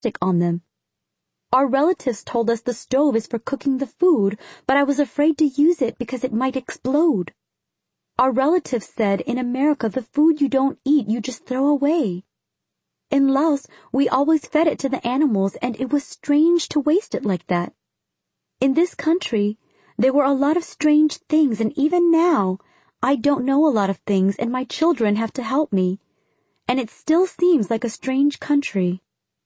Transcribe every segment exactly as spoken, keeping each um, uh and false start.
plastic on them. Our relatives told us the stove is for cooking the food, but I was afraid to use it because it might explode. Our relatives said in America the food you don't eat you just throw away. In Laos, we always fed it to the animals, and it was strange to waste it like that. In this country, there were a lot of strange things, and even now, I don't know a lot of things, and my children have to help me. And it still seems like a strange country.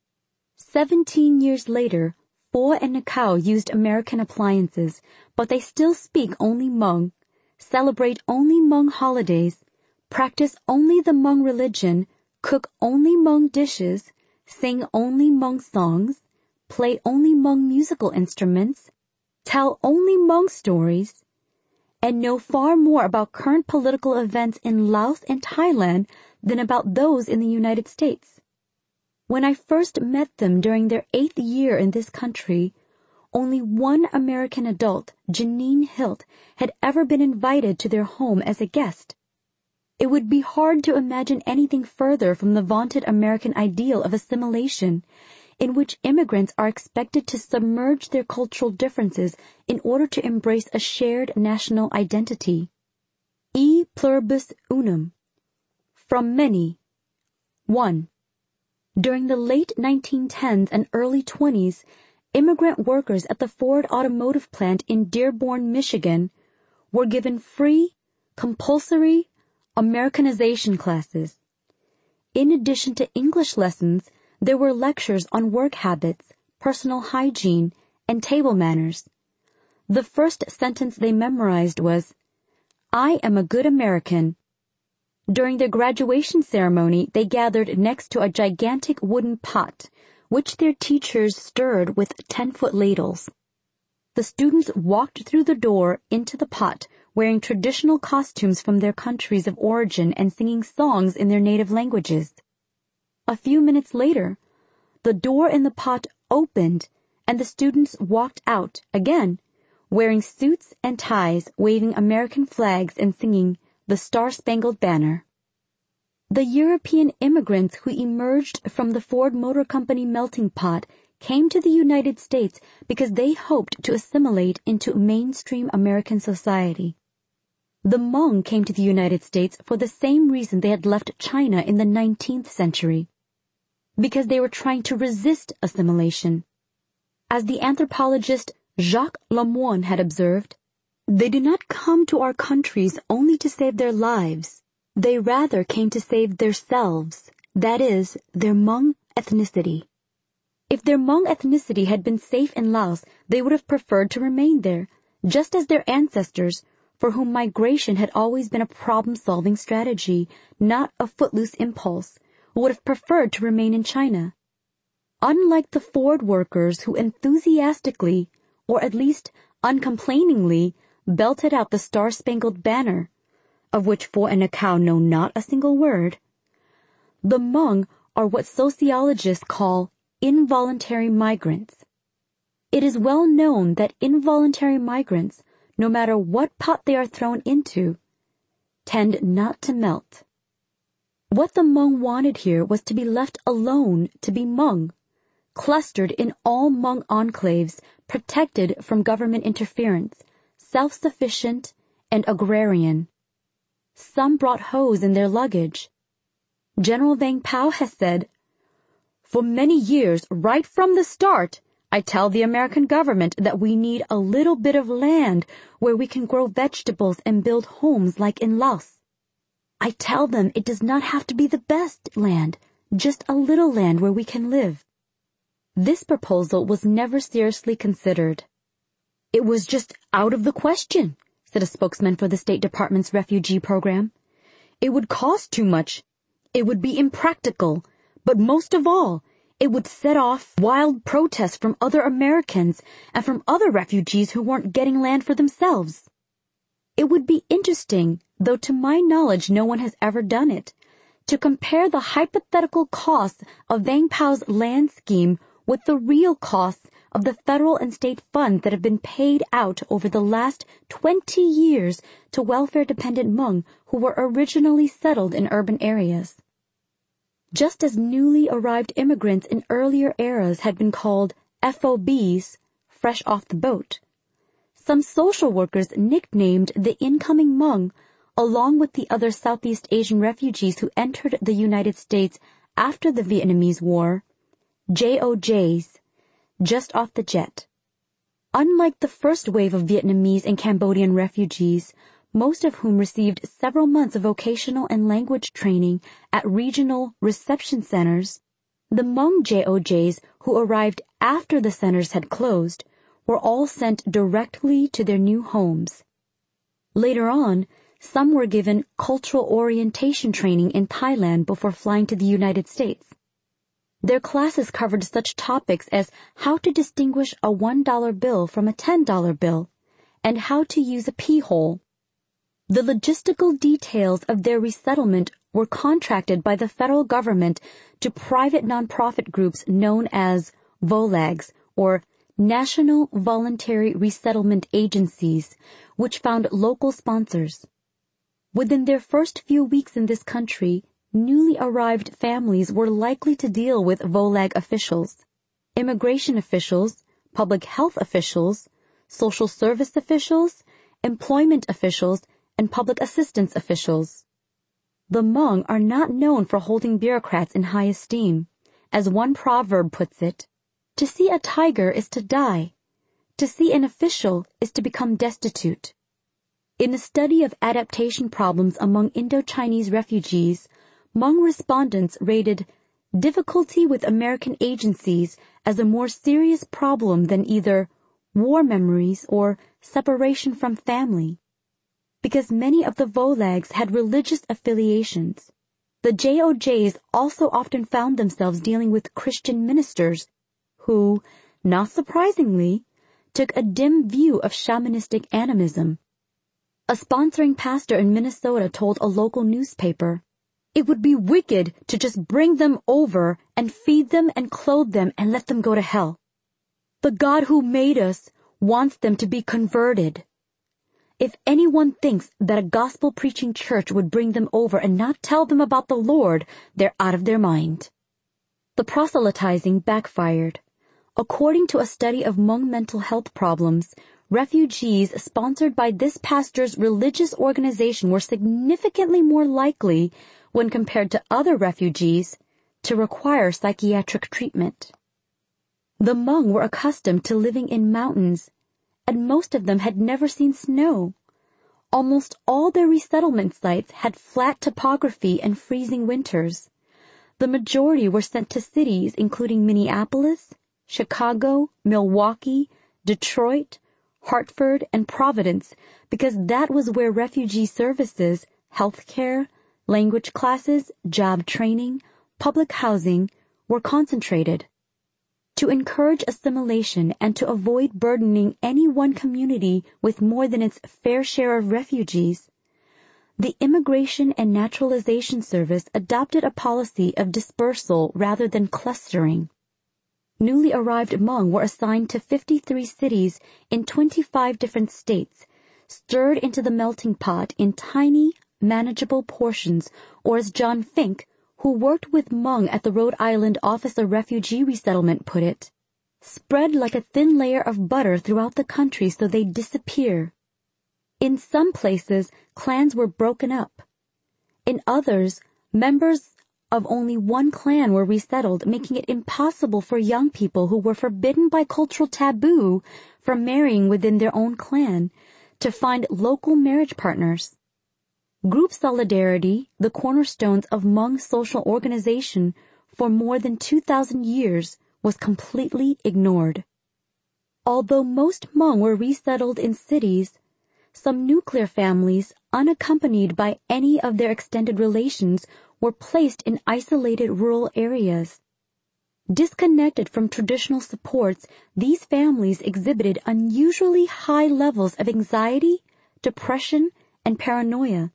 Seventeen years later, Pho and Nakao used American appliances, but they still speak only Hmong, celebrate only Hmong holidays, practice only the Hmong religion, cook only Hmong dishes, sing only Hmong songs, play only Hmong musical instruments, tell only Hmong stories, and know far more about current political events in Laos and Thailand than about those in the United States. When I first met them during their eighth year in this country, only one American adult, Janine Hilt, had ever been invited to their home as a guest. It would be hard to imagine anything further from the vaunted American ideal of assimilation, in which immigrants are expected to submerge their cultural differences in order to embrace a shared national identity. E pluribus unum. From many. One. During the late nineteen tens and early twenties, immigrant workers at the Ford automotive plant in Dearborn, Michigan, were given free, compulsory Americanization classes. In addition to English lessons, there were lectures on work habits, personal hygiene, and table manners. The first sentence they memorized was, "I am a good American." During their graduation ceremony, they gathered next to a gigantic wooden pot, which their teachers stirred with ten-foot ladles. The students walked through the door into the pot, wearing traditional costumes from their countries of origin and singing songs in their native languages. A few minutes later, the door in the pot opened, and the students walked out again, wearing suits and ties, waving American flags and singing the Star-Spangled Banner. The European immigrants who emerged from the Ford Motor Company melting pot came to the United States because they hoped to assimilate into mainstream American society. The Hmong came to the United States for the same reason they had left China in the nineteenth century, because they were trying to resist assimilation. As the anthropologist Jacques Lemoine had observed, "They did not come to our countries only to save their lives. They rather came to save themselves, that is, their Hmong ethnicity." If their Hmong ethnicity had been safe in Laos, they would have preferred to remain there, just as their ancestors, for whom migration had always been a problem-solving strategy, not a footloose impulse, would have preferred to remain in China. Unlike the Ford workers who enthusiastically, or at least uncomplainingly, belted out the Star-Spangled Banner, of which Pho and Nakao know not a single word, the Hmong are what sociologists call involuntary migrants. It is well known that involuntary migrants, no matter what pot they are thrown into, tend not to melt. What the Hmong wanted here was to be left alone to be Hmong, clustered in all Hmong enclaves, protected from government interference, self-sufficient and agrarian. Some brought hoes in their luggage. General Vang Pao has said, "For many years, right from the start, I tell the American government that we need a little bit of land where we can grow vegetables and build homes like in Laos. I tell them it does not have to be the best land, just a little land where we can live." This proposal was never seriously considered. "It was just out of the question," said a spokesman for the State Department's refugee program. "It would cost too much. It would be impractical. But most of all, it would set off wild protests from other Americans and from other refugees who weren't getting land for themselves. It would be interesting, though to my knowledge no one has ever done it, to compare the hypothetical costs of Vang Pao's land scheme with the real costs of the federal and state funds that have been paid out over the last twenty years to welfare-dependent Hmong who were originally settled in urban areas. just as newly arrived immigrants in earlier eras had been called F O Bs, fresh off the boat. Some social workers nicknamed the incoming Hmong, along with the other Southeast Asian refugees who entered the United States after the Vietnamese War, J O Js, just off the jet. Unlike the first wave of Vietnamese and Cambodian refugees, most of whom received several months of vocational and language training at regional reception centers, the Hmong J O Js who arrived after the centers had closed were all sent directly to their new homes. Later on, some were given cultural orientation training in Thailand before flying to the United States. Their classes covered such topics as how to distinguish a one dollar bill from a ten dollar bill and how to use a pee hole. The logistical details of their resettlement were contracted by the federal government to private nonprofit groups known as VOLAGs, or National Voluntary Resettlement Agencies, which found local sponsors. Within their first few weeks in this country, newly arrived families were likely to deal with VOLAG officials, immigration officials, public health officials, social service officials, employment officials, and public assistance officials. The Hmong are not known for holding bureaucrats in high esteem. As one proverb puts it, to see a tiger is to die. To see an official is to become destitute. In a study of adaptation problems among Indo-Chinese refugees, Hmong respondents rated difficulty with American agencies as a more serious problem than either war memories or separation from family. Because many of the VOLAGs had religious affiliations, the J O Js also often found themselves dealing with Christian ministers who, not surprisingly, took a dim view of shamanistic animism. A sponsoring pastor in Minnesota told a local newspaper, "It would be wicked to just bring them over and feed them and clothe them and let them go to hell. The God who made us wants them to be converted. If anyone thinks that a gospel-preaching church would bring them over and not tell them about the Lord, they're out of their mind." The proselytizing backfired. According to a study of Hmong mental health problems, refugees sponsored by this pastor's religious organization were significantly more likely, when compared to other refugees, to require psychiatric treatment. The Hmong were accustomed to living in mountains, and most of them had never seen snow. Almost all their resettlement sites had flat topography and freezing winters. The majority were sent to cities including Minneapolis, Chicago, Milwaukee, Detroit, Hartford, and Providence, because that was where refugee services, health care, language classes, job training, public housing were concentrated. To encourage assimilation and to avoid burdening any one community with more than its fair share of refugees, the Immigration and Naturalization Service adopted a policy of dispersal rather than clustering. Newly arrived Hmong were assigned to fifty-three cities in twenty-five different states, stirred into the melting pot in tiny, manageable portions, or as John Fink, who worked with Hmong at the Rhode Island Office of Refugee Resettlement, put it, spread like a thin layer of butter throughout the country so they'd disappear. In some places, clans were broken up. In others, members of only one clan were resettled, making it impossible for young people who were forbidden by cultural taboo from marrying within their own clan to find local marriage partners. Group solidarity, the cornerstones of Hmong social organization for more than two thousand years, was completely ignored. Although most Hmong were resettled in cities, some nuclear families, unaccompanied by any of their extended relations, were placed in isolated rural areas. Disconnected from traditional supports, these families exhibited unusually high levels of anxiety, depression, and paranoia.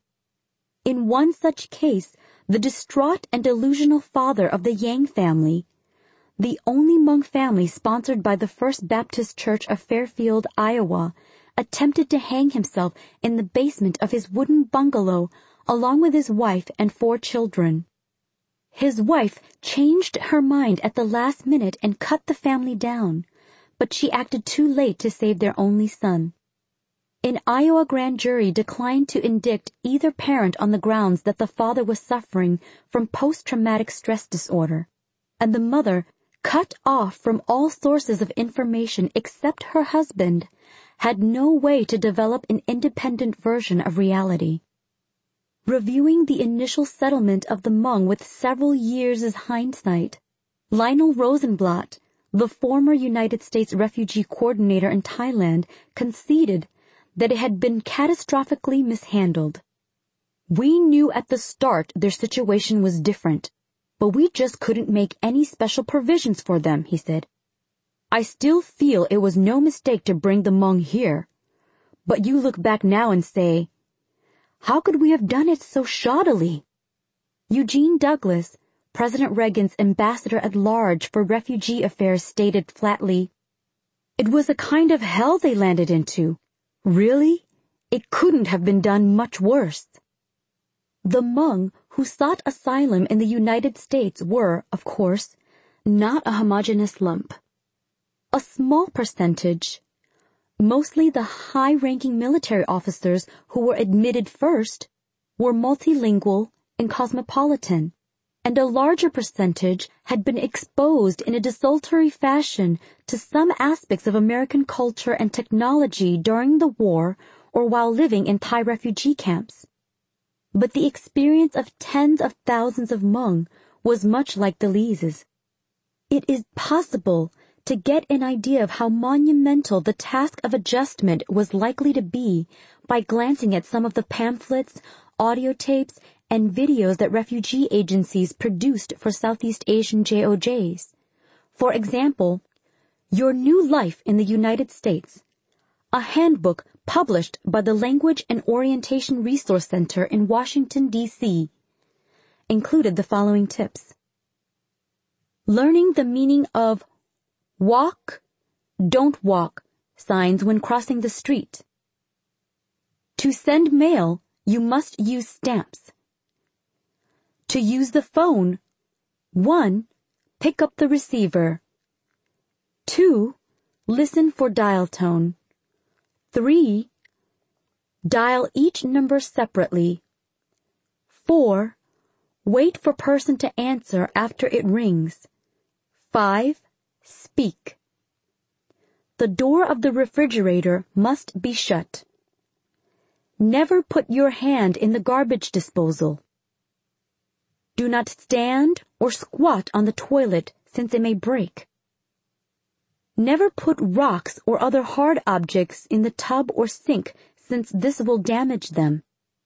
In one such case, the distraught and delusional father of the Yang family, the only Hmong family sponsored by the First Baptist Church of Fairfield, Iowa, attempted to hang himself in the basement of his wooden bungalow along with his wife and four children. His wife changed her mind at the last minute and cut the family down, but she acted too late to save their only son. An Iowa grand jury declined to indict either parent on the grounds that the father was suffering from post-traumatic stress disorder, and the mother, cut off from all sources of information except her husband, had no way to develop an independent version of reality. Reviewing the initial settlement of the Hmong with several years' hindsight, Lionel Rosenblatt, the former United States refugee coordinator in Thailand, conceded that it had been catastrophically mishandled. "We knew at the start their situation was different, but we just couldn't make any special provisions for them," he said. "I still feel it was no mistake to bring the Hmong here, but you look back now and say, how could we have done it so shoddily?" Eugene Douglas, President Reagan's ambassador at large for refugee affairs, stated flatly, "It was a kind of hell they landed into. Really? It couldn't have been done much worse." The Hmong who sought asylum in the United States were, of course, not a homogeneous lump. A small percentage, mostly the high-ranking military officers who were admitted first, were multilingual and cosmopolitan, and a larger percentage had been exposed in a desultory fashion to some aspects of American culture and technology during the war or while living in Thai refugee camps. But the experience of tens of thousands of Hmong was much like Delise's. It is possible to get an idea of how monumental the task of adjustment was likely to be by glancing at some of the pamphlets, audio tapes, and videos that refugee agencies produced for Southeast Asian J O Js. For example, Your New Life in the United States, a handbook published by the Language and Orientation Resource Center in Washington, D C, included the following tips. Learning the meaning of walk, don't walk signs when crossing the street. To send mail, you must use stamps. To use the phone, one, pick up the receiver. two, listen for dial tone. three, dial each number separately. four, wait for person to answer after it rings. five, speak. The door of the refrigerator must be shut. Never put your hand in the garbage disposal. Do not stand or squat on the toilet since it may break. Never put rocks or other hard objects in the tub or sink since this will damage them.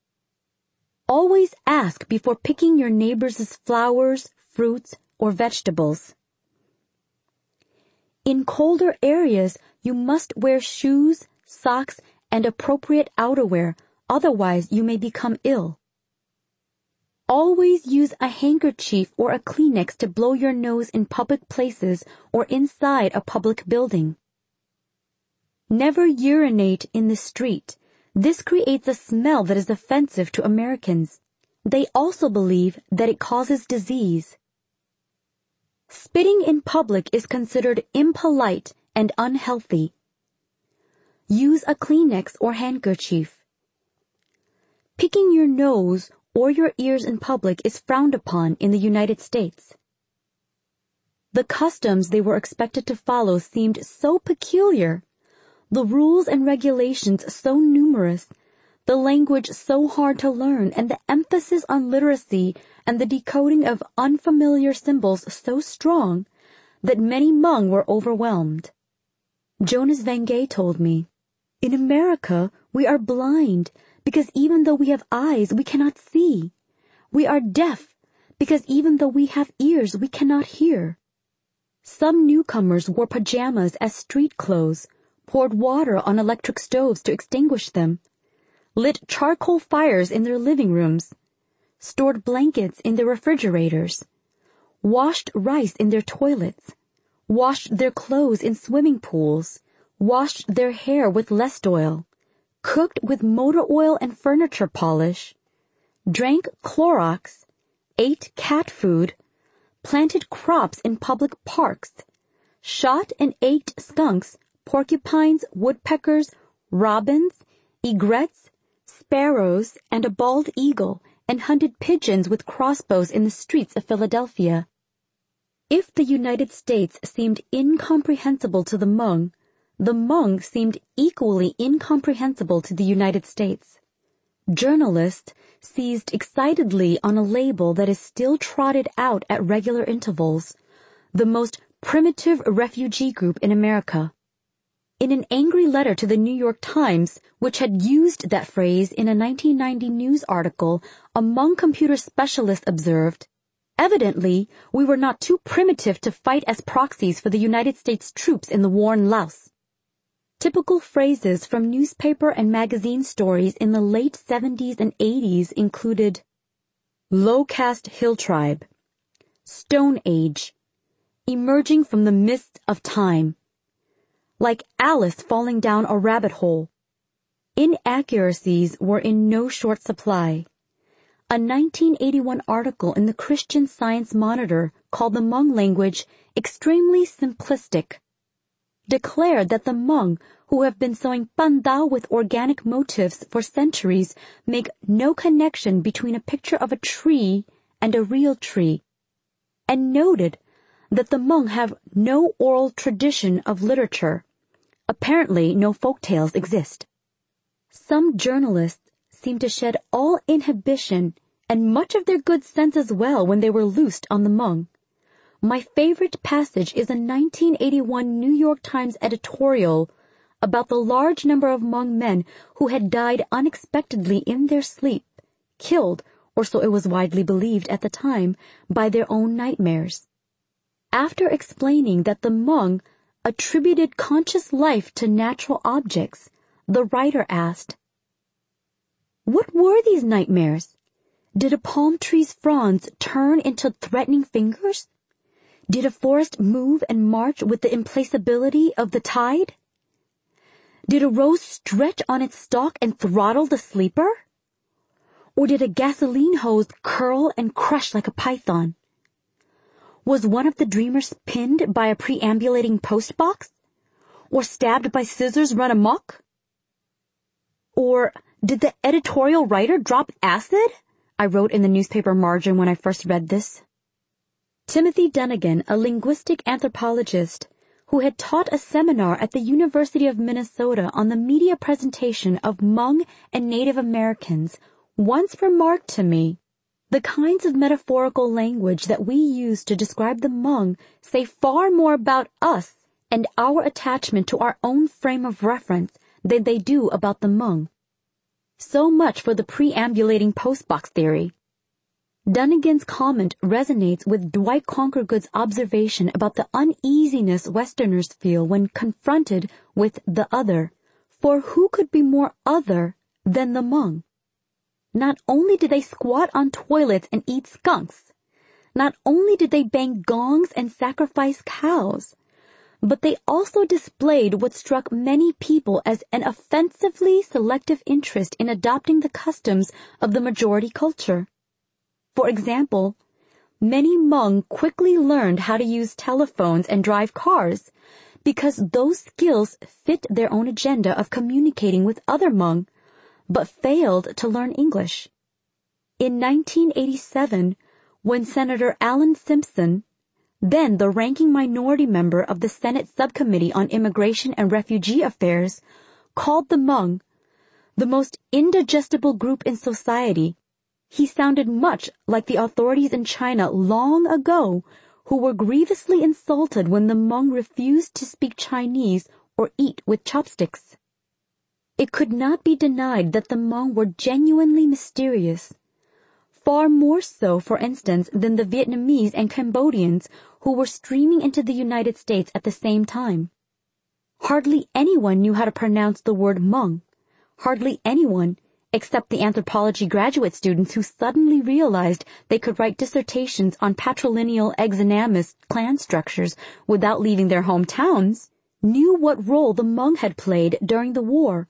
Always ask before picking your neighbor's flowers, fruits, or vegetables. In colder areas, you must wear shoes, socks, and appropriate outerwear, otherwise you may become ill. Always use a handkerchief or a Kleenex to blow your nose in public places or inside a public building. Never urinate in the street. This creates a smell that is offensive to Americans. They also believe that it causes disease. Spitting in public is considered impolite and unhealthy. Use a Kleenex or handkerchief. Picking your nose or your ears in public is frowned upon in the United States. The customs they were expected to follow seemed so peculiar, the rules and regulations so numerous, the language so hard to learn, and the emphasis on literacy and the decoding of unfamiliar symbols so strong that many Hmong were overwhelmed. Jonas Van Gay told me, "In America, we are blind because even though we have eyes, we cannot see. We are deaf because even though we have ears, we cannot hear." Some newcomers wore pajamas as street clothes, poured water on electric stoves to extinguish them, lit charcoal fires in their living rooms, stored blankets in their refrigerators, washed rice in their toilets, washed their clothes in swimming pools, washed their hair with Lest oil, cooked with motor oil and furniture polish, drank Clorox, ate cat food, planted crops in public parks, shot and ate skunks, porcupines, woodpeckers, robins, egrets, sparrows, and a bald eagle, and hunted pigeons with crossbows in the streets of Philadelphia. If the United States seemed incomprehensible to the Hmong, the Hmong seemed equally incomprehensible to the United States. Journalists seized excitedly on a label that is still trotted out at regular intervals, the most primitive refugee group in America. In an angry letter to the New York Times, which had used that phrase in a nineteen ninety news article, a Hmong computer specialist observed, "Evidently, we were not too primitive to fight as proxies for the United States troops in the war in Laos." Typical phrases from newspaper and magazine stories in the late seventies and eighties included low-caste hill tribe, Stone Age, emerging from the mist of time, like Alice falling down a rabbit hole. Inaccuracies were in no short supply. A nineteen eighty-one article in the Christian Science Monitor called the Hmong language extremely simplistic, declared that the Hmong, who have been sewing pandao with organic motifs for centuries, make no connection between a picture of a tree and a real tree, and noted that the Hmong have no oral tradition of literature. Apparently, no folk tales exist. Some journalists seem to shed all inhibition and much of their good sense as well when they were loosed on the Hmong. My favorite passage is a nineteen eighty-one New York Times editorial about the large number of Hmong men who had died unexpectedly in their sleep, killed, or so it was widely believed at the time, by their own nightmares. After explaining that the Hmong attributed conscious life to natural objects, the writer asked, "What were these nightmares? Did a palm tree's fronds turn into threatening fingers? Did a forest move and march with the implacability of the tide? Did a rose stretch on its stalk and throttle the sleeper? Or did a gasoline hose curl and crush like a python? Was one of the dreamers pinned by a preambulating postbox? Or stabbed by scissors run amok? Or did the editorial writer drop acid?" I wrote in the newspaper margin when I first read this. Timothy Dunnigan, a linguistic anthropologist who had taught a seminar at the University of Minnesota on the media presentation of Hmong and Native Americans, once remarked to me, "The kinds of metaphorical language that we use to describe the Hmong say far more about us and our attachment to our own frame of reference than they do about the Hmong." So much for the preambulating postbox theory. Dunnigan's comment resonates with Dwight Conquergood's observation about the uneasiness Westerners feel when confronted with the other, for who could be more other than the Hmong? Not only did they squat on toilets and eat skunks, not only did they bang gongs and sacrifice cows, but they also displayed what struck many people as an offensively selective interest in adopting the customs of the majority culture. For example, many Hmong quickly learned how to use telephones and drive cars because those skills fit their own agenda of communicating with other Hmong, but failed to learn English. In nineteen eighty-seven, when Senator Alan Simpson, then the ranking minority member of the Senate Subcommittee on Immigration and Refugee Affairs, called the Hmong the most indigestible group in society, he sounded much like the authorities in China long ago who were grievously insulted when the Hmong refused to speak Chinese or eat with chopsticks. It could not be denied that the Hmong were genuinely mysterious, far more so, for instance, than the Vietnamese and Cambodians who were streaming into the United States at the same time. Hardly anyone knew how to pronounce the word Hmong. Hardly anyone, except the anthropology graduate students who suddenly realized they could write dissertations on patrilineal exogamous clan structures without leaving their hometowns, knew what role the Hmong had played during the war,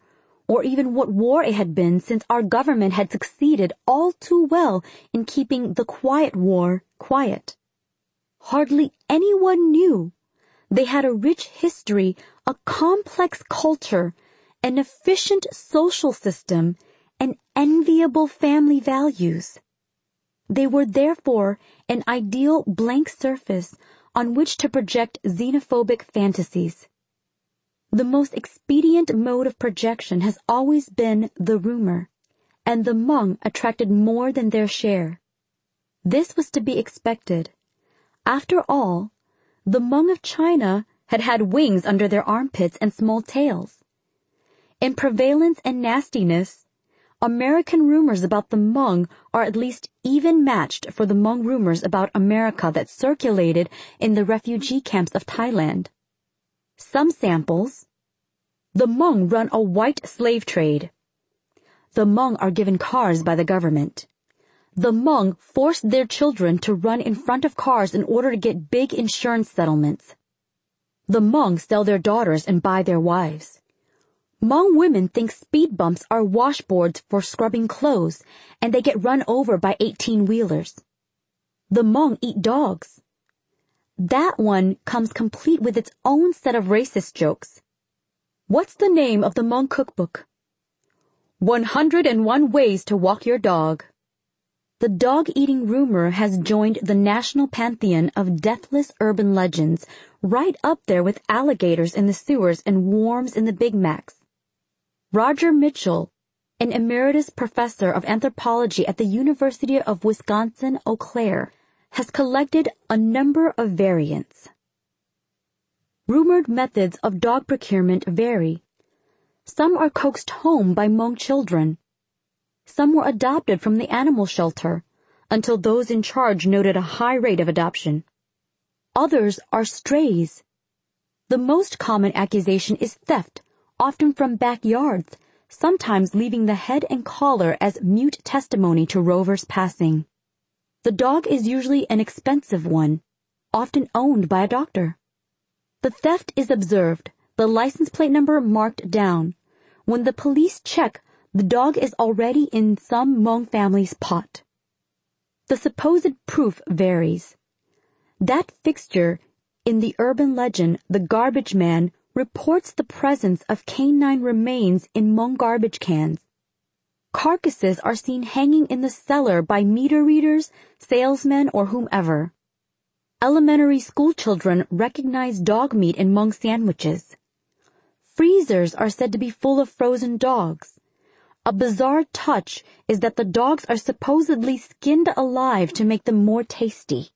or even what war it had been, since our government had succeeded all too well in keeping the quiet war quiet. Hardly anyone knew. They had a rich history, a complex culture, an efficient social system, and enviable family values. They were therefore an ideal blank surface on which to project xenophobic fantasies. The most expedient mode of projection has always been the rumor, and the Hmong attracted more than their share. This was to be expected. After all, the Hmong of China had had wings under their armpits and small tails. In prevalence and nastiness, American rumors about the Hmong are at least even matched for the Hmong rumors about America that circulated in the refugee camps of Thailand. Some samples: the Hmong run a white slave trade. The Hmong are given cars by the government. The Hmong force their children to run in front of cars in order to get big insurance settlements. The Hmong sell their daughters and buy their wives. Hmong women think speed bumps are washboards for scrubbing clothes, and they get run over by eighteen-wheelers. The Hmong eat dogs. That one comes complete with its own set of racist jokes. What's the name of the Hmong cookbook? One hundred and one ways to walk your dog. The dog-eating rumor has joined the national pantheon of deathless urban legends, right up there with alligators in the sewers and worms in the Big Macs. Roger Mitchell, an emeritus professor of anthropology at the University of Wisconsin-Eau Claire, has collected a number of variants. Rumored methods of dog procurement vary. Some are coaxed home by Hmong children. Some were adopted from the animal shelter, until those in charge noted a high rate of adoption. Others are strays. The most common accusation is theft, often from backyards, sometimes leaving the head and collar as mute testimony to rovers passing. The dog is usually an expensive one, often owned by a doctor. The theft is observed, the license plate number marked down. When the police check, the dog is already in some Hmong family's pot. The supposed proof varies. That fixture in the urban legend, the garbage man, reports the presence of canine remains in Hmong garbage cans. Carcasses are seen hanging in the cellar by meter readers, salesmen, or whomever. Elementary school children recognize dog meat in Hmong sandwiches. Freezers are said to be full of frozen dogs. A bizarre touch is that the dogs are supposedly skinned alive to make them more tasty.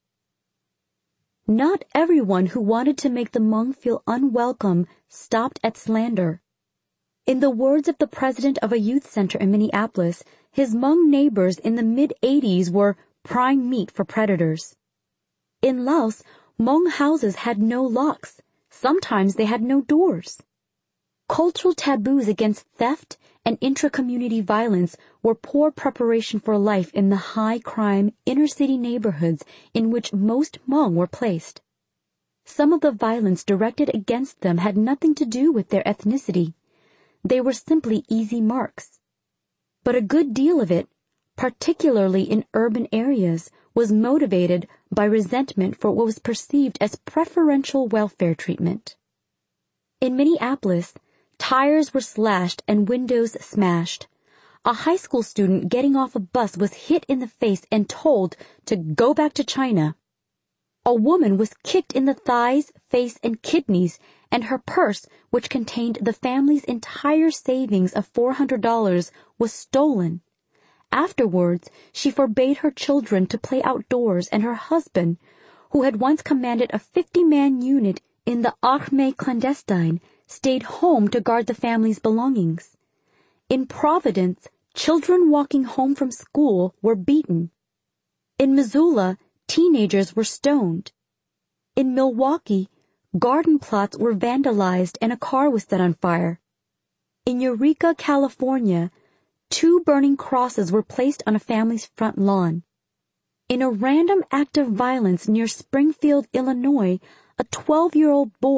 Not everyone who wanted to make the Hmong feel unwelcome stopped at slander. In the words of the president of a youth center in Minneapolis, his Hmong neighbors in the mid-eighties were prime meat for predators. In Laos, Hmong houses had no locks. Sometimes they had no doors. Cultural taboos against theft and intra-community violence were poor preparation for life in the high-crime inner-city neighborhoods in which most Hmong were placed. Some of the violence directed against them had nothing to do with their ethnicity. They were simply easy marks. But a good deal of it, particularly in urban areas, was motivated by resentment for what was perceived as preferential welfare treatment. In Minneapolis, tires were slashed and windows smashed. A high school student getting off a bus was hit in the face and told to go back to China. A woman was kicked in the thighs, face, and kidneys, and her purse, which contained the family's entire savings of four hundred dollars, was stolen. Afterwards, she forbade her children to play outdoors, and her husband, who had once commanded a fifty-man unit in the Armée clandestine, stayed home to guard the family's belongings. In Providence, children walking home from school were beaten. In Missoula, teenagers were stoned. In Milwaukee, garden plots were vandalized and a car was set on fire. In Eureka, California, two burning crosses were placed on a family's front lawn. In a random act of violence near Springfield, Illinois, a twelve-year-old boy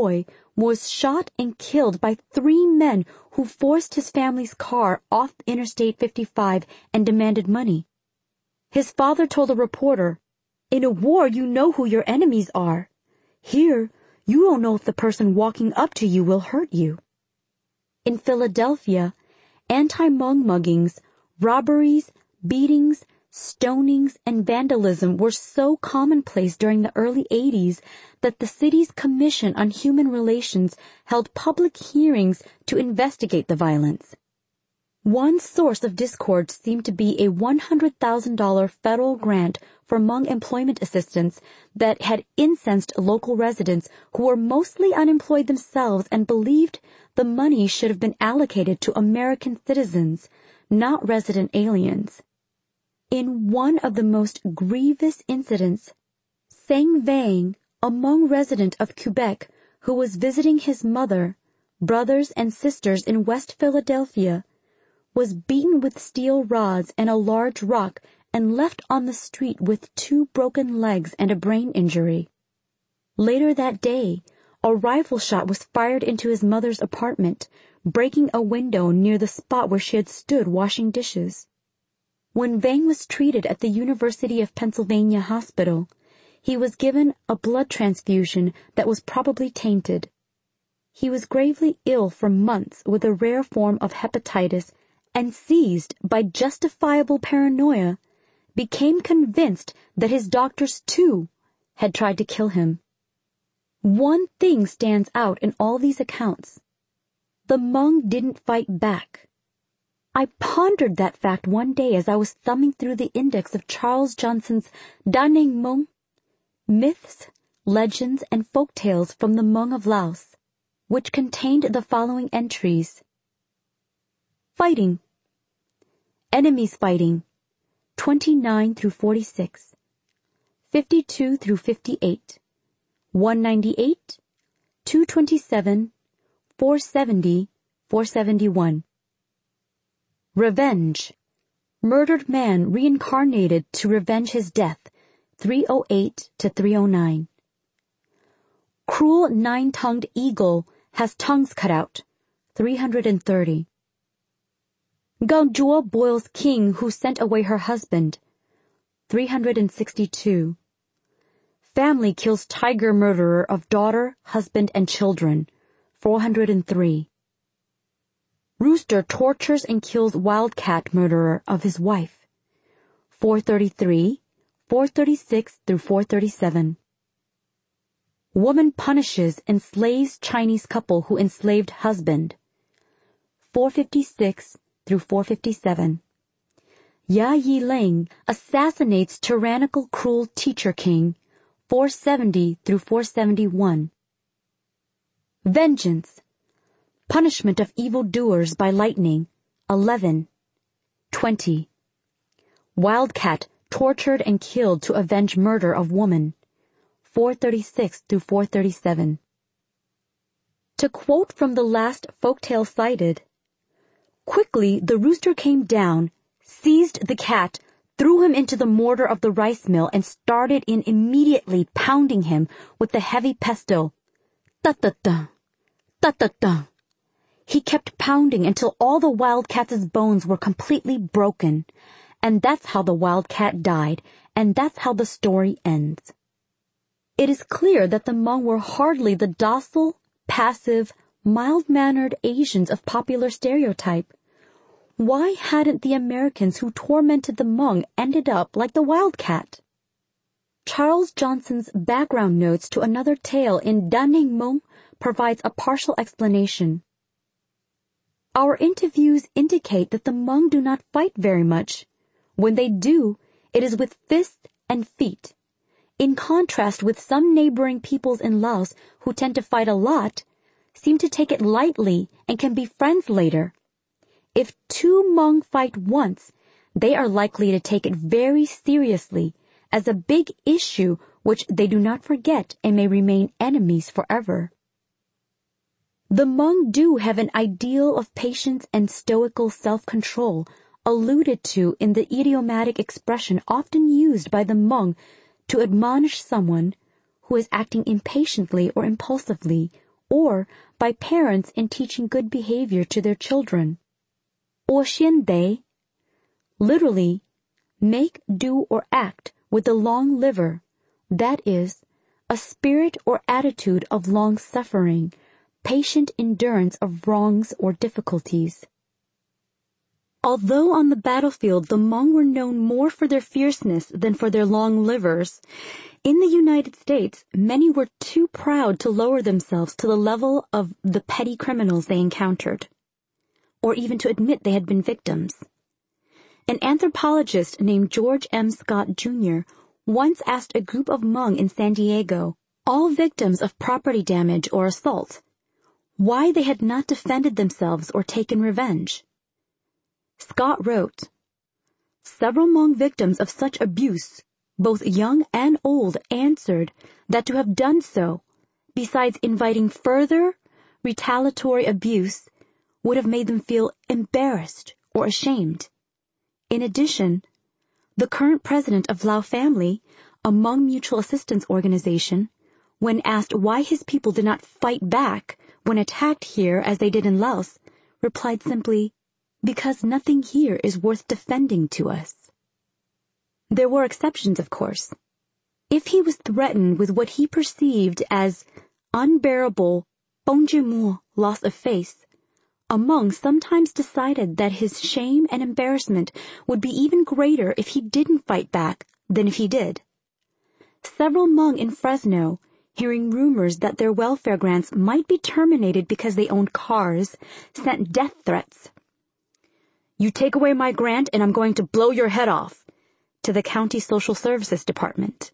was shot and killed by three men who forced his family's car off Interstate fifty-five and demanded money. His father told a reporter, "In a war, you know who your enemies are. Here, you don't know if the person walking up to you will hurt you." In Philadelphia, anti-Hmong muggings, robberies, beatings, stonings, and vandalism were so commonplace during the early eighties that the city's Commission on Human Relations held public hearings to investigate the violence. One source of discord seemed to be a one hundred thousand dollars federal grant for Hmong employment assistance that had incensed local residents who were mostly unemployed themselves and believed the money should have been allocated to American citizens, not resident aliens. In one of the most grievous incidents, Sang Vang, a Hmong resident of Quebec who was visiting his mother, brothers, and sisters in West Philadelphia, was beaten with steel rods and a large rock and left on the street with two broken legs and a brain injury. Later that day, a rifle shot was fired into his mother's apartment, breaking a window near the spot where she had stood washing dishes. When Vang was treated at the University of Pennsylvania hospital, he was given a blood transfusion that was probably tainted. He was gravely ill for months with a rare form of hepatitis and, seized by justifiable paranoia, became convinced that his doctors, too, had tried to kill him. One thing stands out in all these accounts. The Hmong didn't fight back. I pondered that fact one day as I was thumbing through the index of Charles Johnson's Daneng Hmong, Myths, Legends, and Folk Tales from the Hmong of Laos, which contained the following entries. Fighting. Enemies fighting, twenty-nine through forty-six, fifty-two through fifty-eight, one ninety-eight, two twenty-seven, four seventy, four seventy-one. Revenge. Murdered man reincarnated to revenge his death, three oh eight to three oh nine. Cruel nine-tongued eagle has tongues cut out, three hundred thirty. Gaojua boils king who sent away her husband, three hundred sixty-two. Family kills tiger murderer of daughter, husband, and children, four hundred three. Rooster tortures and kills wildcat murderer of his wife, four thirty-three, four thirty-six through four thirty-seven. Woman punishes and slays Chinese couple who enslaved husband, four fifty-six through four fifty-seven. Ya Yiling assassinates tyrannical cruel teacher king, four seventy through four seventy-one. Vengeance. Punishment of evildoers by lightning, eleven, twenty. Wildcat tortured and killed to avenge murder of woman, four thirty-six through four thirty-seven. To quote from the last folktale cited, quickly the rooster came down, seized the cat, threw him into the mortar of the rice mill, and started in immediately pounding him with the heavy pestle. Ta-ta-ta, ta-ta-ta. He kept pounding until all the wildcat's bones were completely broken, and that's how the wildcat died, and that's how the story ends. It is clear that the Hmong were hardly the docile, passive, mild-mannered Asians of popular stereotype. Why hadn't the Americans who tormented the Hmong ended up like the wildcat? Charles Johnson's background notes to another tale in Daneng Hmong provides a partial explanation. Our interviews indicate that the Hmong do not fight very much. When they do, it is with fists and feet. In contrast with some neighboring peoples in Laos who tend to fight a lot, seem to take it lightly and can be friends later. If two Hmong fight once, they are likely to take it very seriously as a big issue which they do not forget and may remain enemies forever. The Hmong do have an ideal of patience and stoical self-control alluded to in the idiomatic expression often used by the Hmong to admonish someone who is acting impatiently or impulsively or by parents in teaching good behavior to their children. 我先得, literally, make, do, or act with a long liver, that is, a spirit or attitude of long suffering, patient endurance of wrongs or difficulties. Although on the battlefield the Hmong were known more for their fierceness than for their long livers, in the United States many were too proud to lower themselves to the level of the petty criminals they encountered, or even to admit they had been victims. An anthropologist named George M. Scott Junior once asked a group of Hmong in San Diego, all victims of property damage or assault, why they had not defended themselves or taken revenge. Scott wrote, "Several Hmong victims of such abuse, both young and old, answered that to have done so, besides inviting further retaliatory abuse, would have made them feel embarrassed or ashamed. In addition, the current president of Lao Family, a Hmong mutual assistance organization, when asked why his people did not fight back when attacked here as they did in Laos, replied simply, 'Because nothing here is worth defending to us.'" There were exceptions, of course. If he was threatened with what he perceived as unbearable bonjimo, loss of face, a Hmong sometimes decided that his shame and embarrassment would be even greater if he didn't fight back than if he did. Several Hmong in Fresno, hearing rumors that their welfare grants might be terminated because they owned cars, sent death threats. "You take away my grant and I'm going to blow your head off," to the county social services department.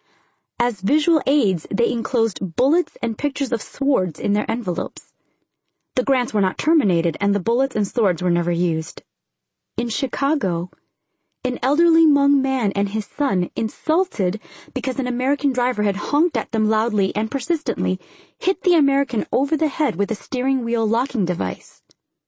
As visual aids, they enclosed bullets and pictures of swords in their envelopes. The grants were not terminated and the bullets and swords were never used. In Chicago, an elderly Hmong man and his son, insulted because an American driver had honked at them loudly and persistently, hit the American over the head with a steering wheel locking device.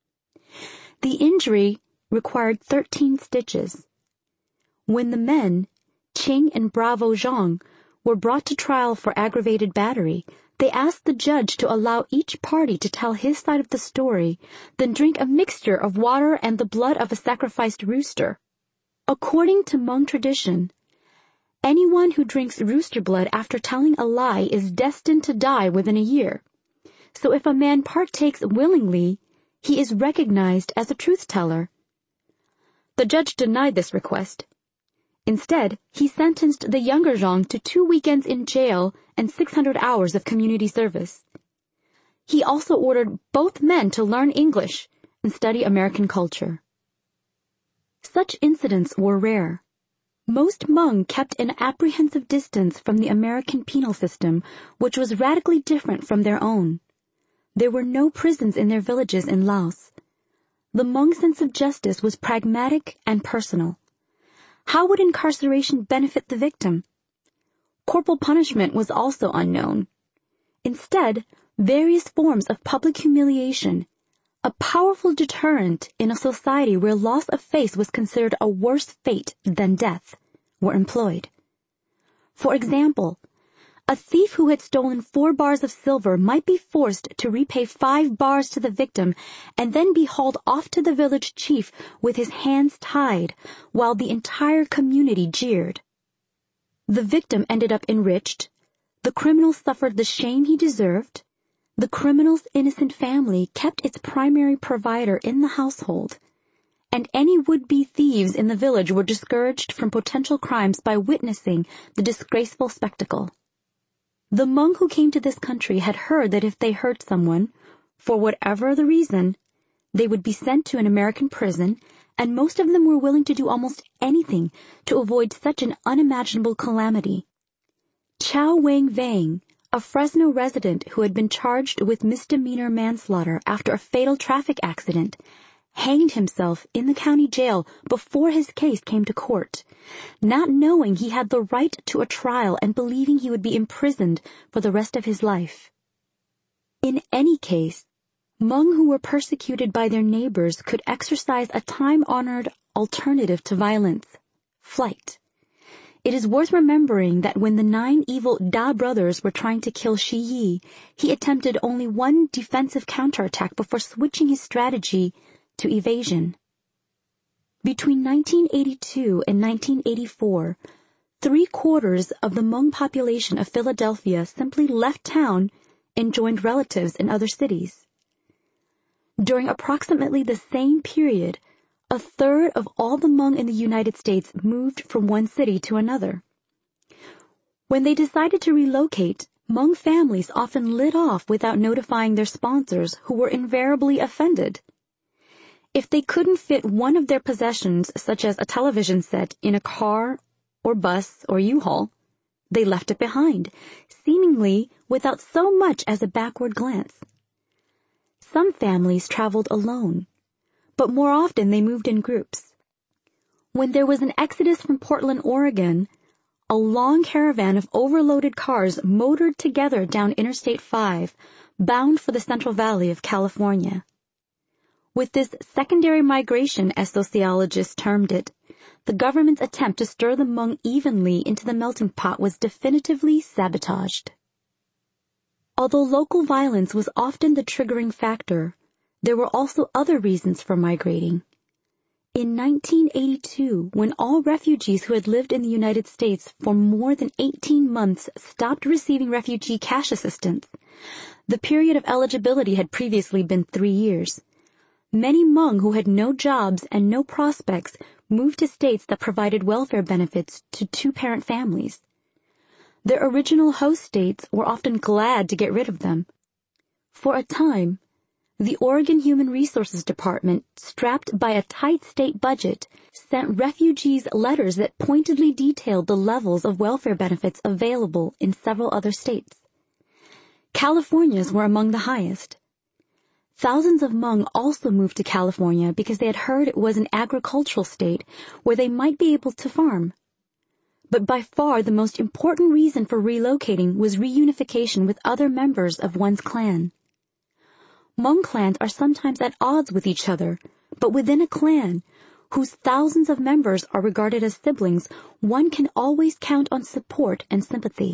The injury required thirteen stitches. When the men, Ching and Bravo Zhang, were brought to trial for aggravated battery, they asked the judge to allow each party to tell his side of the story, then drink a mixture of water and the blood of a sacrificed rooster. According to Hmong tradition, anyone who drinks rooster blood after telling a lie is destined to die within a year. So if a man partakes willingly, he is recognized as a truth-teller. The judge denied this request. Instead, he sentenced the younger Zhang to two weekends in jail and six hundred hours of community service. He also ordered both men to learn English and study American culture. Such incidents were rare. Most Hmong kept an apprehensive distance from the American penal system, which was radically different from their own. There were no prisons in their villages in Laos. The Hmong sense of justice was pragmatic and personal. How would incarceration benefit the victim? Corporal punishment was also unknown. Instead, various forms of public humiliation, a powerful deterrent in a society where loss of face was considered a worse fate than death, were employed. For example, a thief who had stolen four bars of silver might be forced to repay five bars to the victim and then be hauled off to the village chief with his hands tied while the entire community jeered. The victim ended up enriched, the criminal suffered the shame he deserved, the criminal's innocent family kept its primary provider in the household, and any would-be thieves in the village were discouraged from potential crimes by witnessing the disgraceful spectacle. The Hmong who came to this country had heard that if they hurt someone, for whatever the reason, they would be sent to an American prison, and most of them were willing to do almost anything to avoid such an unimaginable calamity. Chow Wang Vang, a Fresno resident who had been charged with misdemeanor manslaughter after a fatal traffic accident, hanged himself in the county jail before his case came to court, not knowing he had the right to a trial and believing he would be imprisoned for the rest of his life. In any case, Hmong who were persecuted by their neighbors could exercise a time-honored alternative to violence, flight. It is worth remembering that when the nine evil Da brothers were trying to kill Shi Yi, he attempted only one defensive counterattack before switching his strategy to evasion. Between nineteen eighty-two and nineteen eighty-four, three-quarters of the Hmong population of Philadelphia simply left town and joined relatives in other cities. During approximately the same period, a third of all the Hmong in the United States moved from one city to another. When they decided to relocate, Hmong families often lit off without notifying their sponsors, who were invariably offended. If they couldn't fit one of their possessions, such as a television set, in a car or bus or U-Haul, they left it behind, seemingly without so much as a backward glance. Some families traveled alone, but more often they moved in groups. When there was an exodus from Portland, Oregon, a long caravan of overloaded cars motored together down Interstate five, bound for the Central Valley of California. With this secondary migration, as sociologists termed it, the government's attempt to stir the Hmong evenly into the melting pot was definitively sabotaged. Although local violence was often the triggering factor, there were also other reasons for migrating. In nineteen eighty-two, when all refugees who had lived in the United States for more than eighteen months stopped receiving refugee cash assistance, the period of eligibility had previously been three years. Many Hmong who had no jobs and no prospects moved to states that provided welfare benefits to two-parent families. Their original host states were often glad to get rid of them. For a time, the Oregon Human Resources Department, strapped by a tight state budget, sent refugees letters that pointedly detailed the levels of welfare benefits available in several other states. California's were among the highest. Thousands of Hmong also moved to California because they had heard it was an agricultural state where they might be able to farm. But by far the most important reason for relocating was reunification with other members of one's clan. Hmong clans are sometimes at odds with each other, but within a clan, whose thousands of members are regarded as siblings, one can always count on support and sympathy.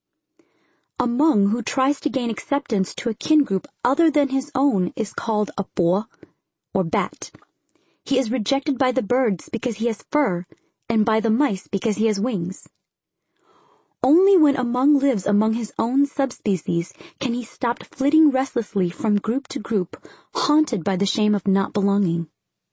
A Hmong who tries to gain acceptance to a kin group other than his own is called a po, or bat. He is rejected by the birds because he has fur, and by the mice because he has wings. Only when a Hmong lives among his own subspecies can he stop flitting restlessly from group to group, haunted by the shame of not belonging.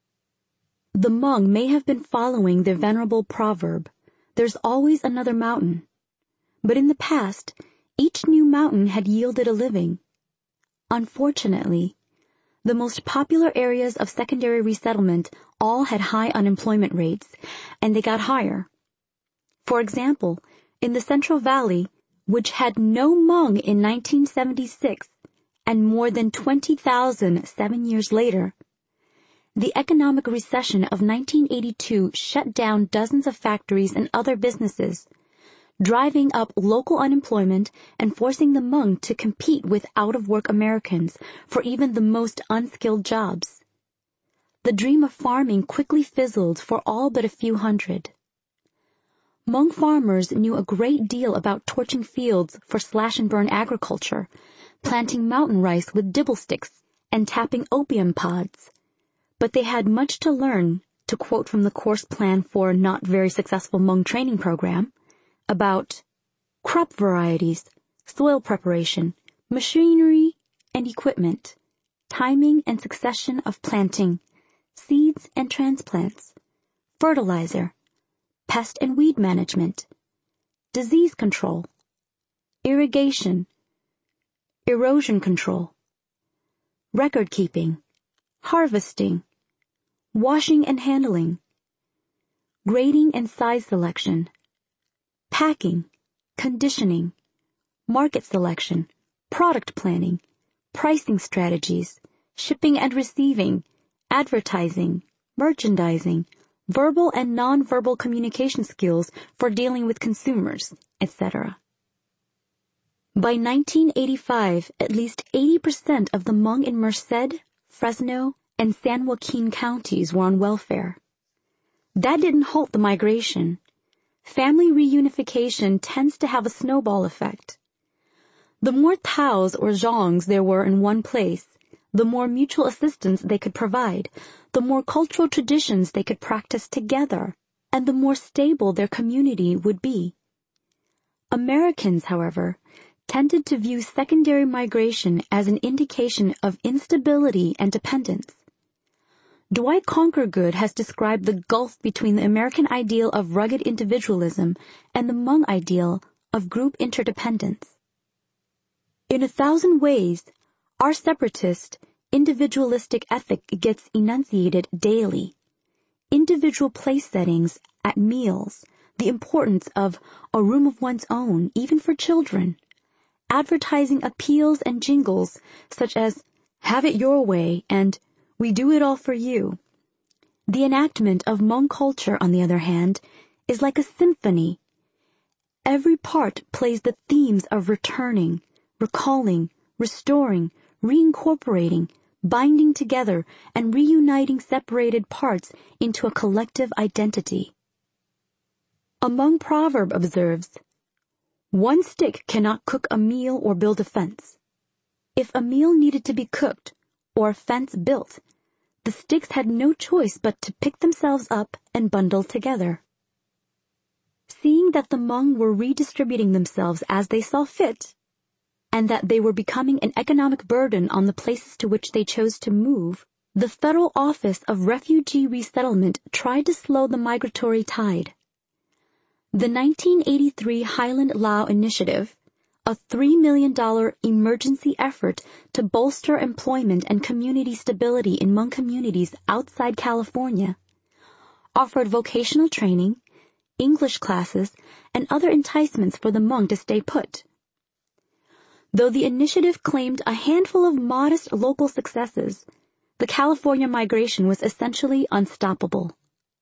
The Hmong may have been following their venerable proverb, "There's always another mountain." But in the past, each new mountain had yielded a living. Unfortunately, the most popular areas of secondary resettlement all had high unemployment rates, and they got higher. For example, in the Central Valley, which had no Hmong in nineteen seventy-six and more than twenty thousand seven years later, the economic recession of nineteen eighty-two shut down dozens of factories and other businesses, driving up local unemployment and forcing the Hmong to compete with out-of-work Americans for even the most unskilled jobs. The dream of farming quickly fizzled for all but a few hundred. Hmong farmers knew a great deal about torching fields for slash-and-burn agriculture, planting mountain rice with dibble sticks, and tapping opium pods. But they had much to learn, to quote from the course plan for not very successful Hmong training program, about crop varieties, soil preparation, machinery and equipment, timing and succession of planting, seeds and transplants, fertilizer, pest and weed management, disease control, irrigation, erosion control, record keeping, harvesting, washing and handling, grading and size selection, packing, conditioning, market selection, product planning, pricing strategies, shipping and receiving, advertising, merchandising, verbal and nonverbal communication skills for dealing with consumers, et cetera. By nineteen eighty-five, at least eighty percent of the Hmong in Merced, Fresno, and San Joaquin counties were on welfare. That didn't halt the migration. family reunification tends to have a snowball effect. The more Taos or Zhongs there were in one place, the more mutual assistance they could provide, the more cultural traditions they could practice together, and the more stable their community would be. Americans, however, tended to view secondary migration as an indication of instability and dependence. Dwight Conquergood has described the gulf between the American ideal of rugged individualism and the Hmong ideal of group interdependence. In a thousand ways, our separatist, individualistic ethic gets enunciated daily. Individual place settings at meals, the importance of a room of one's own, even for children, advertising appeals and jingles such as "Have it your way" and "We do it all for you." The enactment of Hmong culture, on the other hand, is like a symphony. Every part plays the themes of returning, recalling, restoring, reincorporating, binding together, and reuniting separated parts into a collective identity. A Hmong proverb observes, "One stick cannot cook a meal or build a fence." If a meal needed to be cooked or a fence built, the sticks had no choice but to pick themselves up and bundle together. Seeing that the Hmong were redistributing themselves as they saw fit, and that they were becoming an economic burden on the places to which they chose to move, the Federal Office of Refugee Resettlement tried to slow the migratory tide. The nineteen eighty-three Highland Lao Initiative, a three million dollars emergency effort to bolster employment and community stability in Hmong communities outside California, offered vocational training, English classes, and other enticements for the Hmong to stay put. Though the initiative claimed a handful of modest local successes, the California migration was essentially unstoppable.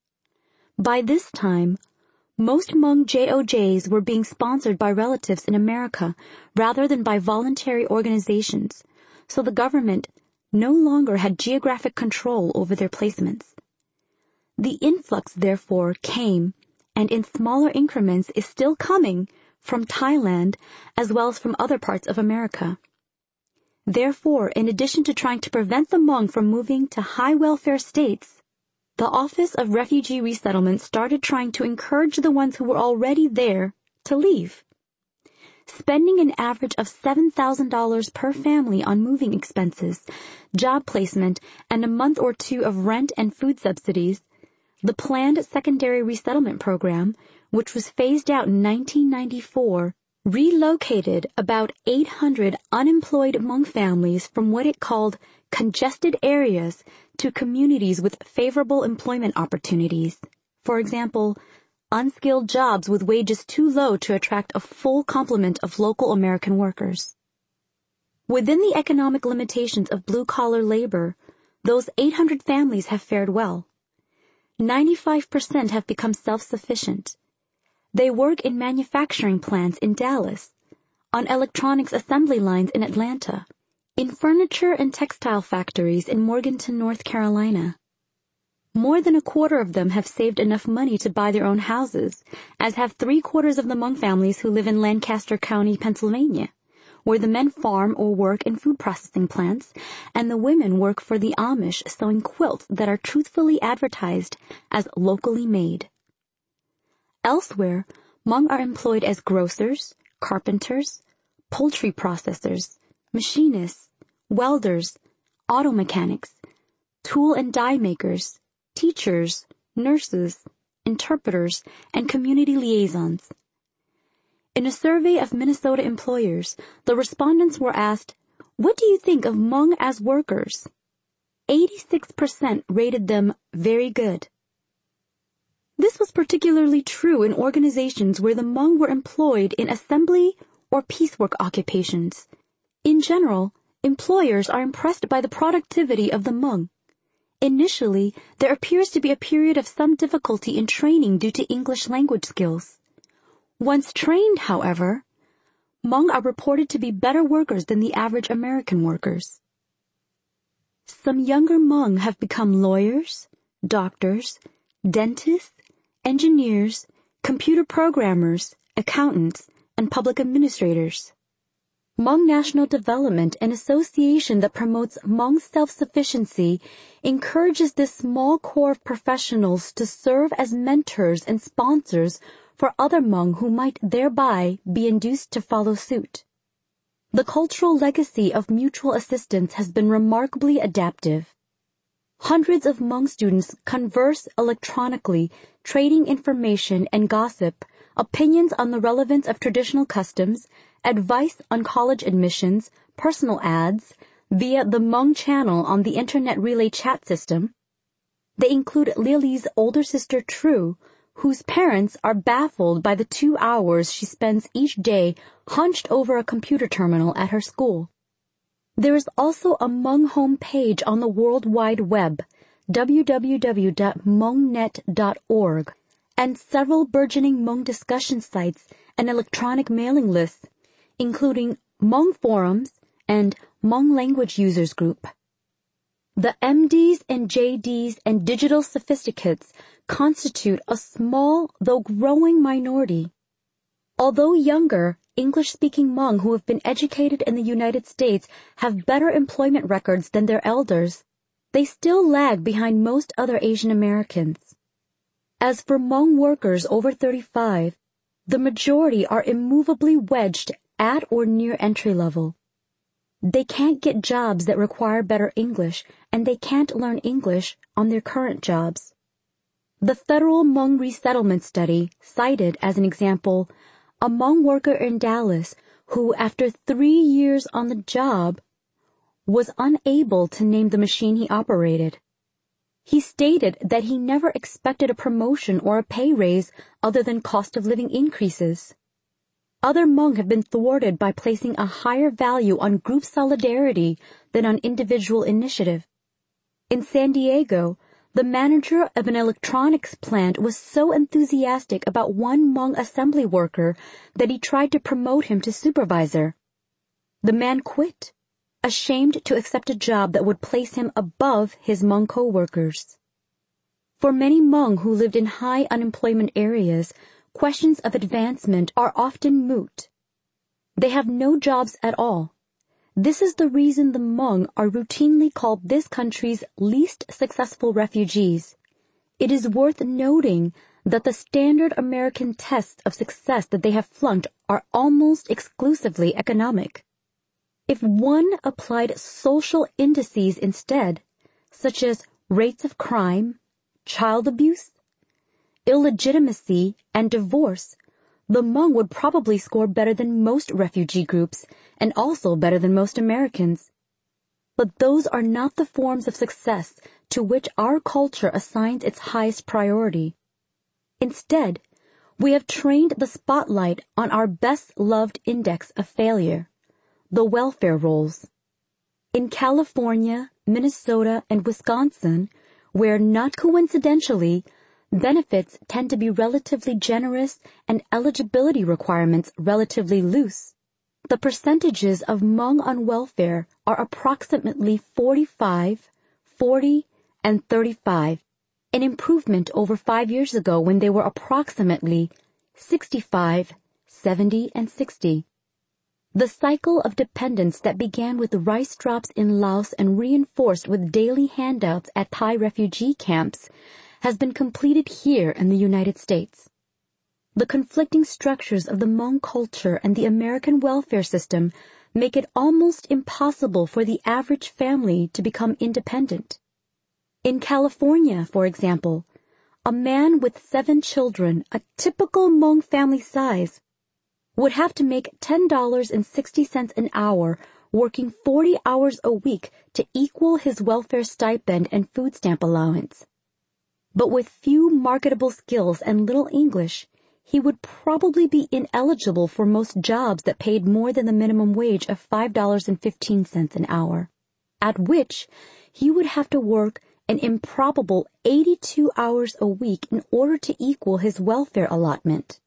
By this time, most Hmong J O Js were being sponsored by relatives in America rather than by voluntary organizations, so the government no longer had geographic control over their placements. The influx, therefore, came, and in smaller increments is still coming, from Thailand as well as from other parts of America. Therefore, in addition to trying to prevent the Hmong from moving to high welfare states, the Office of Refugee Resettlement started trying to encourage the ones who were already there to leave. Spending an average of seven thousand dollars per family on moving expenses, job placement, and a month or two of rent and food subsidies, the planned secondary resettlement program, which was phased out in nineteen ninety-four, relocated about eight hundred unemployed Hmong families from what it called congested areas to communities with favorable employment opportunities. For example, unskilled jobs with wages too low to attract a full complement of local American workers. Within the economic limitations of blue-collar labor, those eight hundred families have fared well. ninety-five percent have become self-sufficient. They work in manufacturing plants in Dallas, on electronics assembly lines in Atlanta, in furniture and textile factories in Morganton, North Carolina. More than a quarter of them have saved enough money to buy their own houses, as have three-quarters of the Hmong families who live in Lancaster County, Pennsylvania, where the men farm or work in food processing plants, and the women work for the Amish sewing quilts that are truthfully advertised as locally made. Elsewhere, Hmong are employed as grocers, carpenters, poultry processors, machinists, welders, auto mechanics, tool and die makers, teachers, nurses, interpreters, and community liaisons. In a survey of Minnesota employers, the respondents were asked, "What do you think of Hmong as workers?" eighty-six percent rated them very good. This was particularly true in organizations where the Hmong were employed in assembly or piecework occupations. In general, employers are impressed by the productivity of the Hmong. Initially, there appears to be a period of some difficulty in training due to English language skills. Once trained, however, Hmong are reported to be better workers than the average American workers. Some younger Hmong have become lawyers, doctors, dentists, engineers, computer programmers, accountants, and public administrators. Hmong National Development, an association that promotes Hmong self-sufficiency, encourages this small core of professionals to serve as mentors and sponsors for other Hmong who might thereby be induced to follow suit. The cultural legacy of mutual assistance has been remarkably adaptive. Hundreds of Hmong students converse electronically, trading information and gossip, opinions on the relevance of traditional customs, advice on college admissions, personal ads, via the Hmong channel on the Internet Relay chat system. They include Lily's older sister True, whose parents are baffled by the two hours she spends each day hunched over a computer terminal at her school. There is also a Hmong home page on the World Wide Web, w w w dot hmongnet dot org, and several burgeoning Hmong discussion sites and electronic mailing lists, including Hmong Forums and Hmong Language Users Group. The M Ds and J Ds and digital sophisticates constitute a small, though growing minority. Although younger, English-speaking Hmong who have been educated in the United States have better employment records than their elders, they still lag behind most other Asian Americans. As for Hmong workers over thirty-five, the majority are immovably wedged at or near entry level. They can't get jobs that require better English, and they can't learn English on their current jobs. The Federal Hmong Resettlement Study cited as an example a Hmong worker in Dallas who, after three years on the job, was unable to name the machine he operated. He stated that he never expected a promotion or a pay raise other than cost of living increases. Other Hmong have been thwarted by placing a higher value on group solidarity than on individual initiative. In San Diego, the manager of an electronics plant was so enthusiastic about one Hmong assembly worker that he tried to promote him to supervisor. The man quit, ashamed to accept a job that would place him above his Hmong co-workers. For many Hmong who lived in high unemployment areas, questions of advancement are often moot. They have no jobs at all. This is the reason the Hmong are routinely called this country's least successful refugees. It is worth noting that the standard American tests of success that they have flunked are almost exclusively economic. If one applied social indices instead, such as rates of crime, child abuse, illegitimacy, and divorce, the Hmong would probably score better than most refugee groups and also better than most Americans. But those are not the forms of success to which our culture assigns its highest priority. Instead, we have trained the spotlight on our best-loved index of failure, the welfare rolls. In California, Minnesota, and Wisconsin, where not coincidentally, benefits tend to be relatively generous and eligibility requirements relatively loose, the percentages of Hmong on welfare are approximately forty-five, forty, and thirty-five, an improvement over five years ago when they were approximately sixty-five, seventy, and sixty. The cycle of dependence that began with rice drops in Laos and reinforced with daily handouts at Thai refugee camps has been completed here in the United States. The conflicting structures of the Hmong culture and the American welfare system make it almost impossible for the average family to become independent. In California, for example, a man with seven children, a typical Hmong family size, would have to make ten dollars and sixty cents an hour working forty hours a week to equal his welfare stipend and food stamp allowance. But with few marketable skills and little English, he would probably be ineligible for most jobs that paid more than the minimum wage of five dollars and fifteen cents an hour, at which he would have to work an improbable eighty-two hours a week in order to equal his welfare allotment.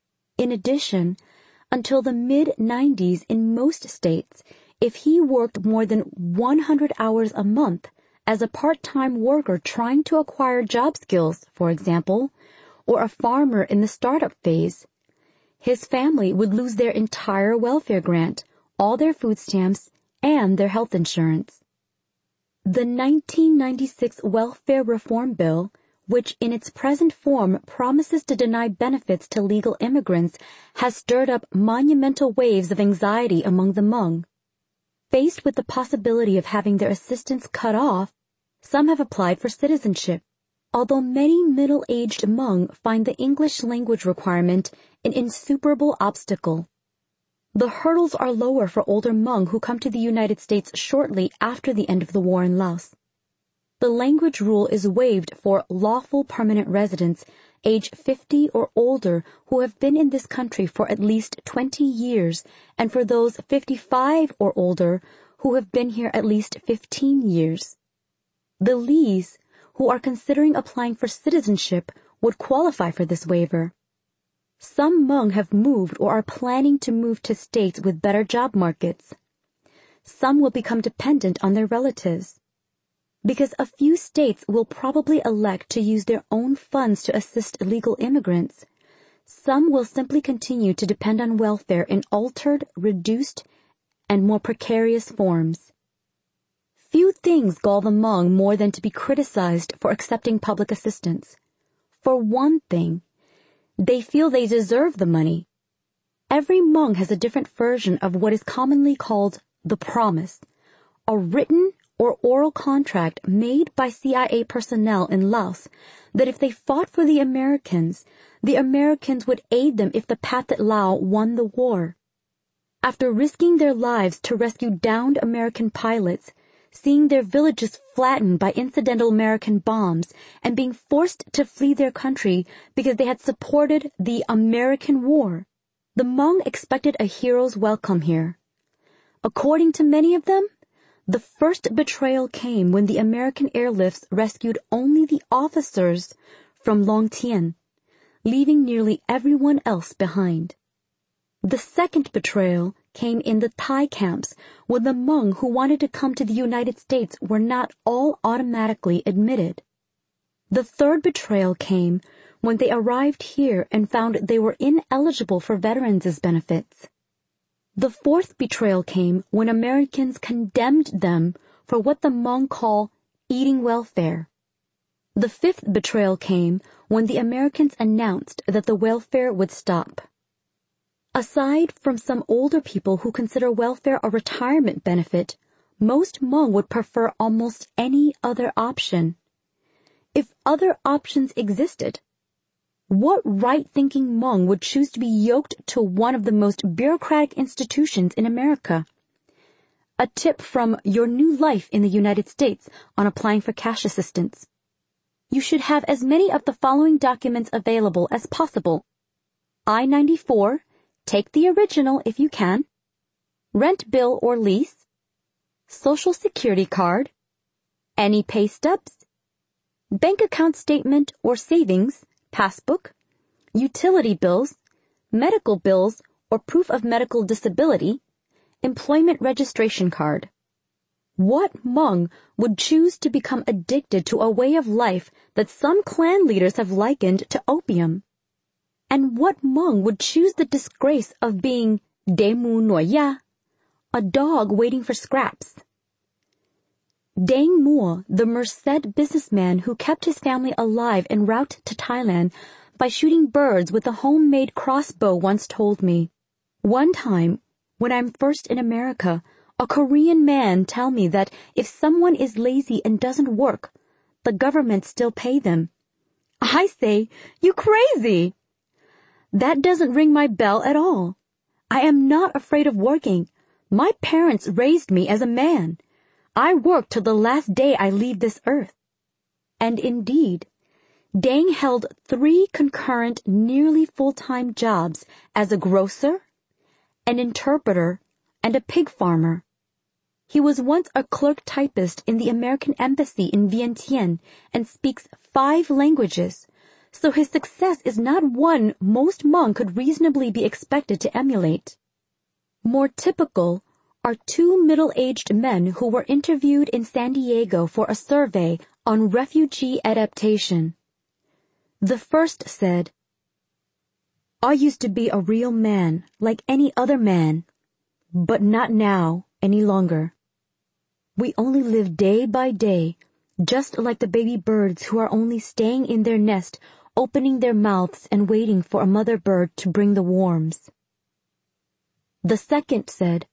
In addition, until the mid nineties in most states, if he worked more than one hundred hours a month as a part-time worker trying to acquire job skills, for example, or a farmer in the startup phase. His family would lose their entire welfare grant, all their food stamps, and their health insurance. The nineteen ninety-six Welfare Reform Bill, which in its present form promises to deny benefits to legal immigrants, has stirred up monumental waves of anxiety among the Hmong. Faced with the possibility of having their assistance cut off, some have applied for citizenship, although many middle-aged Hmong find the English language requirement an insuperable obstacle. The hurdles are lower for older Hmong who come to the United States shortly after the end of the war in Laos. The language rule is waived for lawful permanent residents age fifty or older who have been in this country for at least twenty years, and for those fifty-five or older who have been here at least fifteen years. The Lees, who are considering applying for citizenship, would qualify for this waiver. Some Hmong have moved or are planning to move to states with better job markets. Some will become dependent on their relatives. Because a few states will probably elect to use their own funds to assist illegal immigrants, some will simply continue to depend on welfare in altered, reduced, and more precarious forms. Few things gall the Hmong more than to be criticized for accepting public assistance. For one thing, they feel they deserve the money. Every Hmong has a different version of what is commonly called the promise, a written or oral contract made by C I A personnel in Laos that if they fought for the Americans, the Americans would aid them if the Pathet Lao won the war. After risking their lives to rescue downed American pilots, seeing their villages flattened by incidental American bombs, and being forced to flee their country because they had supported the American war, the Hmong expected a hero's welcome here. According to many of them, the first betrayal came when the American airlifts rescued only the officers from Long Tien, leaving nearly everyone else behind. The second betrayal came in the Thai camps when the Hmong who wanted to come to the United States were not all automatically admitted. The third betrayal came when they arrived here and found they were ineligible for veterans' benefits. The fourth betrayal came when Americans condemned them for what the Hmong call eating welfare. The fifth betrayal came when the Americans announced that the welfare would stop. Aside from some older people who consider welfare a retirement benefit, most Hmong would prefer almost any other option. If other options existed, what right-thinking Hmong would choose to be yoked to one of the most bureaucratic institutions in America? A tip from Your New Life in the United States on applying for cash assistance. You should have as many of the following documents available as possible. I ninety-four, take the original if you can, rent bill or lease, Social Security card, any pay stubs, bank account statement or savings, passbook, utility bills, medical bills or proof of medical disability, employment registration card. What Hmong would choose to become addicted to a way of life that some clan leaders have likened to opium? And what Hmong would choose the disgrace of being Demu Noya, a dog waiting for scraps? Dang Mua, the Merced businessman who kept his family alive en route to Thailand by shooting birds with a homemade crossbow, once told me, "One time, when I'm first in America, a Korean man tell me that if someone is lazy and doesn't work, the government still pay them. I say, you crazy! That doesn't ring my bell at all. I am not afraid of working. My parents raised me as a man. I work till the last day I leave this earth." And indeed, Dang held three concurrent, nearly full-time jobs as a grocer, an interpreter, and a pig farmer. He was once a clerk typist in the American Embassy in Vientiane and speaks five languages, so his success is not one most Hmong could reasonably be expected to emulate. More typical are two middle-aged men who were interviewed in San Diego for a survey on refugee adaptation. The first said, "I used to be a real man, like any other man, but not now, any longer. We only live day by day, just like the baby birds who are only staying in their nest, opening their mouths and waiting for a mother bird to bring the worms." The second said,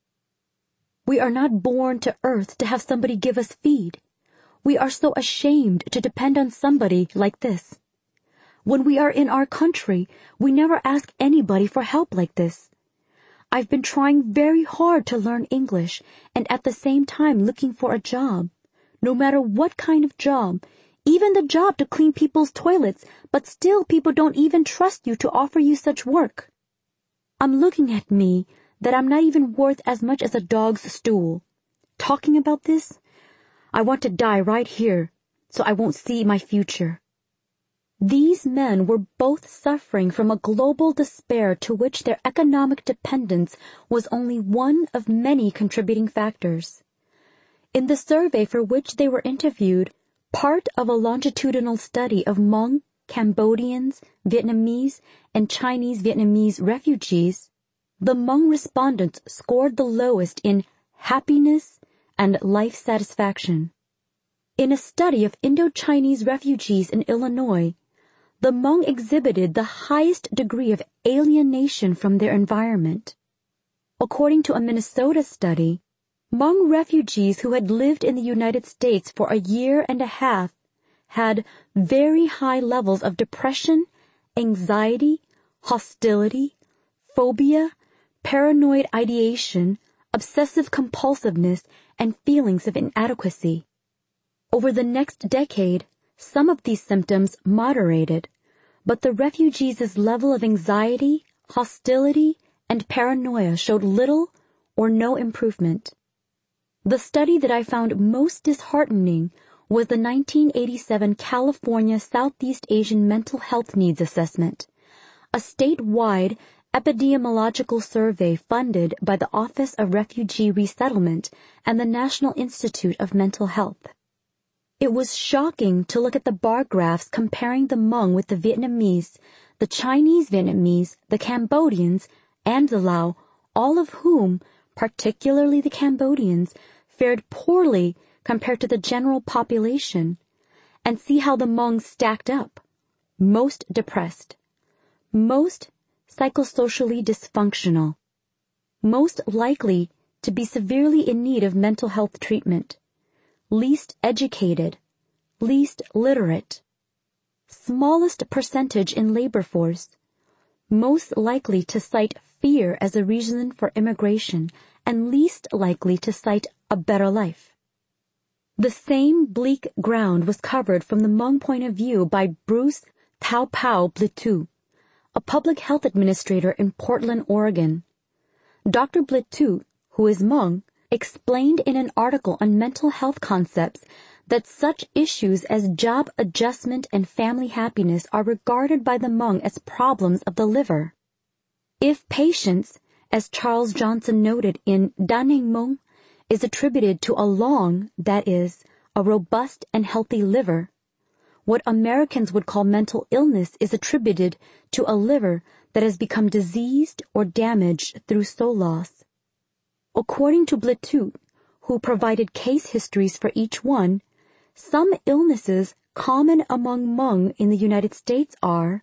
"We are not born to earth to have somebody give us feed. We are so ashamed to depend on somebody like this. When we are in our country, we never ask anybody for help like this. I've been trying very hard to learn English and at the same time looking for a job, no matter what kind of job, even the job to clean people's toilets, but still people don't even trust you to offer you such work. I'm looking at me that I'm not even worth as much as a dog's stool. Talking about this, I want to die right here so I won't see my future." These men were both suffering from a global despair to which their economic dependence was only one of many contributing factors. In the survey for which they were interviewed, part of a longitudinal study of Hmong, Cambodians, Vietnamese, and Chinese Vietnamese refugees, the Hmong respondents scored the lowest in happiness and life satisfaction. In a study of Indo-Chinese refugees in Illinois, the Hmong exhibited the highest degree of alienation from their environment. According to a Minnesota study, Hmong refugees who had lived in the United States for a year and a half had very high levels of depression, anxiety, hostility, phobia, paranoid ideation, obsessive compulsiveness, and feelings of inadequacy. Over the next decade, some of these symptoms moderated, but the refugees' level of anxiety, hostility, and paranoia showed little or no improvement. The study that I found most disheartening was the nineteen eighty-seven California Southeast Asian Mental Health Needs Assessment, a statewide epidemiological survey funded by the Office of Refugee Resettlement and the National Institute of Mental Health. It was shocking to look at the bar graphs comparing the Hmong with the Vietnamese, the Chinese Vietnamese, the Cambodians, and the Lao, all of whom, particularly the Cambodians, fared poorly compared to the general population, and see how the Hmong stacked up. Most depressed. Most psychosocially dysfunctional. Most likely to be severely in need of mental health treatment. Least educated. Least literate. Smallest percentage in labor force. Most likely to cite fear as a reason for immigration, and least likely to cite a better life. The same bleak ground was covered from the Hmong point of view by Bruce Thao-Pao Blitu, a public health administrator in Portland, Oregon. Doctor Blitu, who is Hmong, explained in an article on mental health concepts that such issues as job adjustment and family happiness are regarded by the Hmong as problems of the liver. If patience, as Charles Johnson noted in Daneng Hmong, is attributed to a long, that is, a robust and healthy liver, what Americans would call mental illness is attributed to a liver that has become diseased or damaged through soul loss. According to Blitu, who provided case histories for each one, some illnesses common among Hmong in the United States are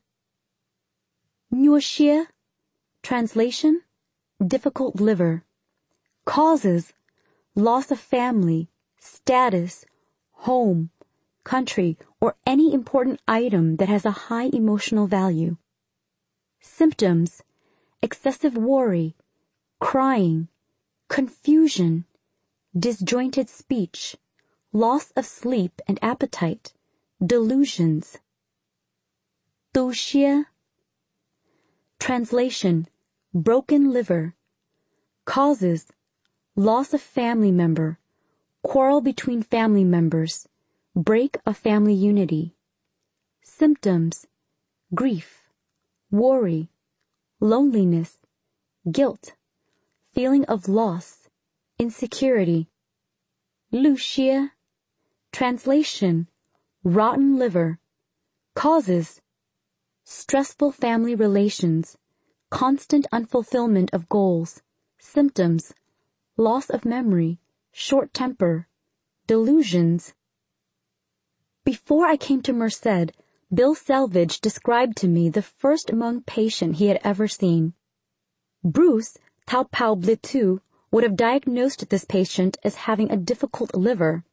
Nhua Xia, translation, difficult liver. Causes, loss of family, status, home, country, or any important item that has a high emotional value. Symptoms, excessive worry, crying, confusion, disjointed speech, loss of sleep and appetite, delusions. Tu Xia, translation, broken liver. Causes, loss of family member, quarrel between family members, break of family unity. Symptoms, grief, worry, loneliness, guilt, feeling of loss, insecurity. Lu Xia, translation, rotten liver. Causes: stressful family relations, constant unfulfillment of goals. Symptoms: loss of memory, short temper, delusions. Before I came to Merced, Bill Selvage described to me the first Hmong patient he had ever seen. Bruce Taupao Blitu would have diagnosed this patient as having a difficult liver.